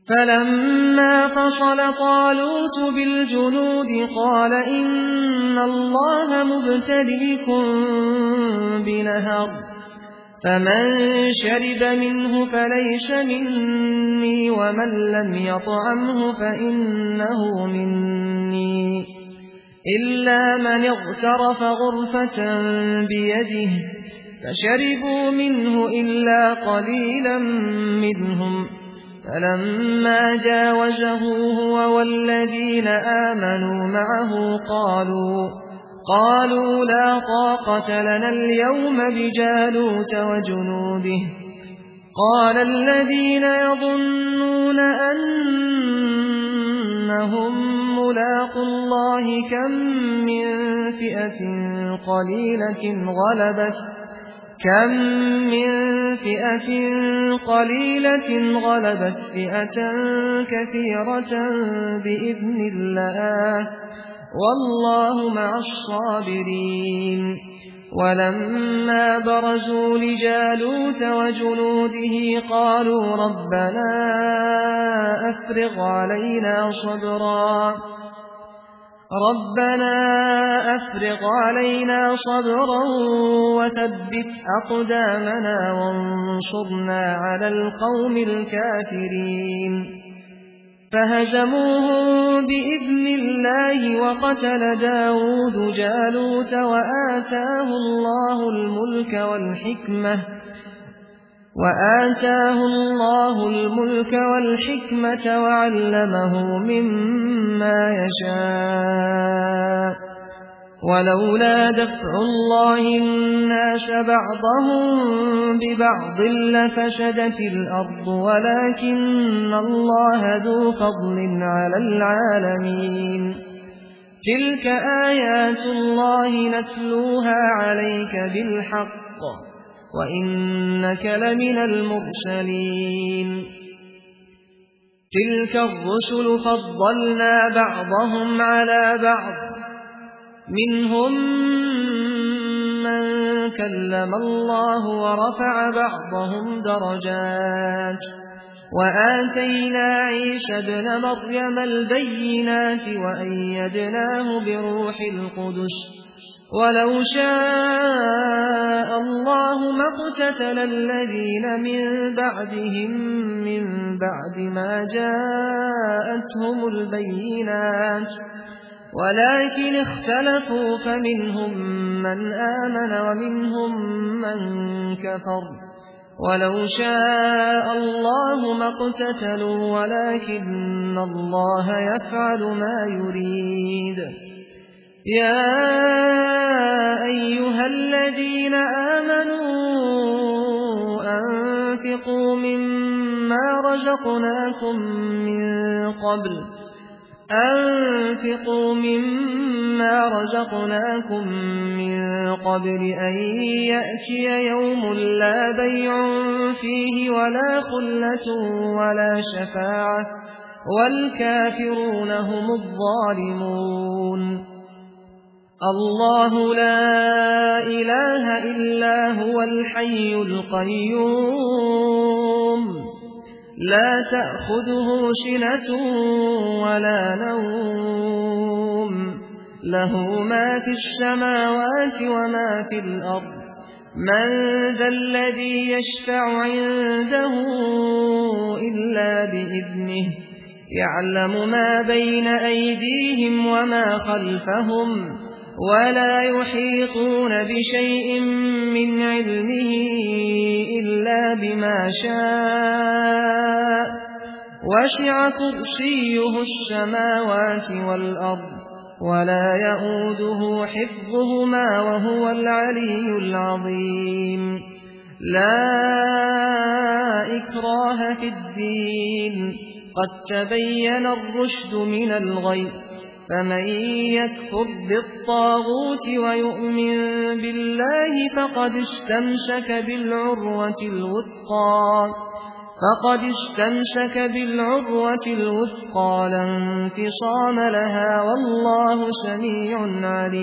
فلما فصل طالوت بالجنود قال إن الله مبتليكم بنهر فمن شرب منه فليس مني ومن لم يطعمه فإنه مني إلا من اغترف غرفة بيده فشربوا منه إلا قليلا منهم فلما جاوزه هو والذين آمنوا معه قالوا لا طاقة لنا اليوم بجالوت وجنوده قال الذين يظنون أنهم ملاقو الله كم من فئة قليلة غلبت فئة كثيرة بإذن الله والله مع الصابرين ولما برزوا لجالوت وجنوده قالوا ربنا أفرغ علينا صبرا وثبت أقدامنا وانصرنا على القوم الكافرين فهزموهم بإذن الله وقتل داود جالوت وآتاه الله الملك والحكمة وعلمه مما يشاء ولولا دفع الله الناس بعضهم ببعض لفسدت الأرض ولكن الله ذو فضل على العالمين تلك آيات الله نتلوها عليك بالحق وإنك لمن المرسلين تلك الرسل فضلنا بعضهم على بعض منهم من كلم الله ورفع بعضهم درجات وآتينا عيسى ابن مريم البينات وأيدناه بروح القدس ولو شاء الله ما اقتتل الذين من بعدهم من بعد ما جاءتهم البينات ولكن اختلفوا فمنهم من آمن ومنهم من كفر ولو شاء الله ما اقتتلوا ولكن الله يفعل ما يريد يا أيها الذين آمنوا أنفقوا مما رزقناكم من قبل أن يأتي يوم لا بيع فيه ولا خلة ولا شفاعة والكافرون هم الظالمون الله لا إله إلا هو الحي القيوم لا تأخذه سنة ولا نوم له ما في السماوات وما في الأرض من ذا الذي يشفع عنده إلا بإذنه يعلم ما بين أيديهم وما خلفهم ولا يحيطون بشيء من علمه إلا بما شاء وسع كرسيه السماوات والأرض ولا يؤوده حفظهما وهو العلي العظيم لا إكراه في الدين قد تبين الرشد من الغي فمن يكفر بالطاغوت ويؤمن بالله فقد استمسك بالعروة الوثقى لا انفصام لها والله سميع عليم